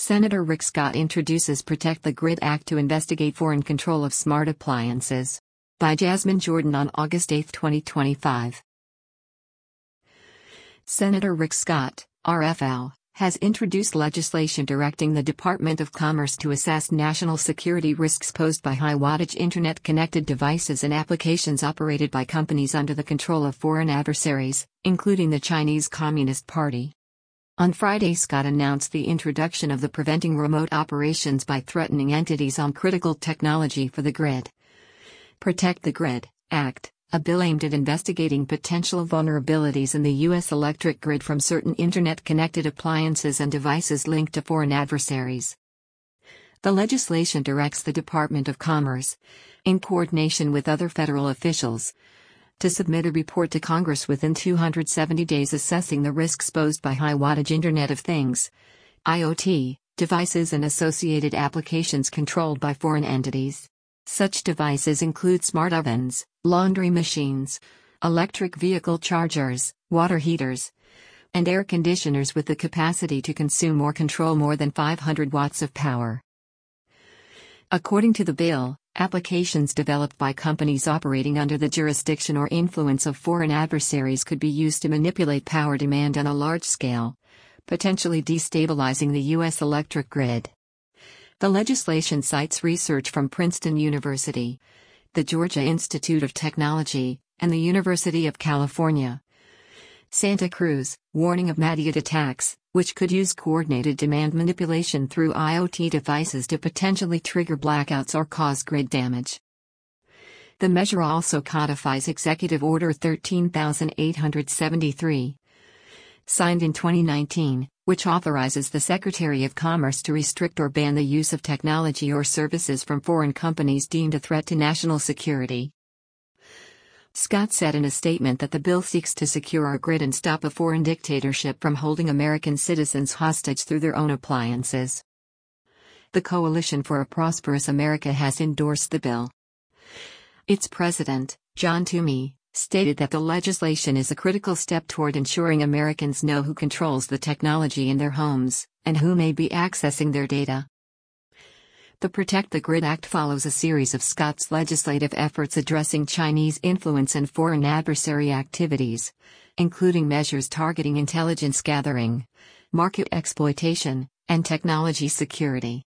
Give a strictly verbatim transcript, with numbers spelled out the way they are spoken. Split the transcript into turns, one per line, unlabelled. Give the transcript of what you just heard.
Senator Rick Scott introduces Protect the Grid Act to investigate foreign control of smart appliances. By Jasmine Jordan on August eighth, twenty twenty-five. Senator Rick Scott, R F L, has introduced legislation directing the Department of Commerce to assess national security risks posed by high-wattage Internet-connected devices and applications operated by companies under the control of foreign adversaries, including the Chinese Communist Party. On Friday, Scott announced the introduction of the Preventing Remote Operations by Threatening Entities on Critical Technology for the Grid. Protect the Grid Act, a bill aimed at investigating potential vulnerabilities in the U S electric grid from certain Internet-connected appliances and devices linked to foreign adversaries. The legislation directs the Department of Commerce, in coordination with other federal officials, to submit a report to Congress within two hundred seventy days assessing the risks posed by high-wattage Internet of Things (I O T) devices and associated applications controlled by foreign entities. Such devices include smart ovens, laundry machines, electric vehicle chargers, water heaters, and air conditioners with the capacity to consume or control more than five hundred watts of power. According to the bill, applications developed by companies operating under the jurisdiction or influence of foreign adversaries could be used to manipulate power demand on a large scale, potentially destabilizing the U S electric grid. The legislation cites research from Princeton University, the Georgia Institute of Technology, and the University of California, Santa Cruz, warning of Mediaite attacks, which could use coordinated demand manipulation through I O T devices to potentially trigger blackouts or cause grid damage. The measure also codifies Executive Order thirteen thousand eight hundred seventy-three, signed in twenty nineteen, which authorizes the Secretary of Commerce to restrict or ban the use of technology or services from foreign companies deemed a threat to national security. Scott said in a statement that the bill seeks to secure our grid and stop a foreign dictatorship from holding American citizens hostage through their own appliances. The Coalition for a Prosperous America has endorsed the bill. Its president, John Toomey, stated that the legislation is a critical step toward ensuring Americans know who controls the technology in their homes, and who may be accessing their data. The Protect the Grid Act follows a series of Scott's legislative efforts addressing Chinese influence and foreign adversary activities, including measures targeting intelligence gathering, market exploitation, and technology security.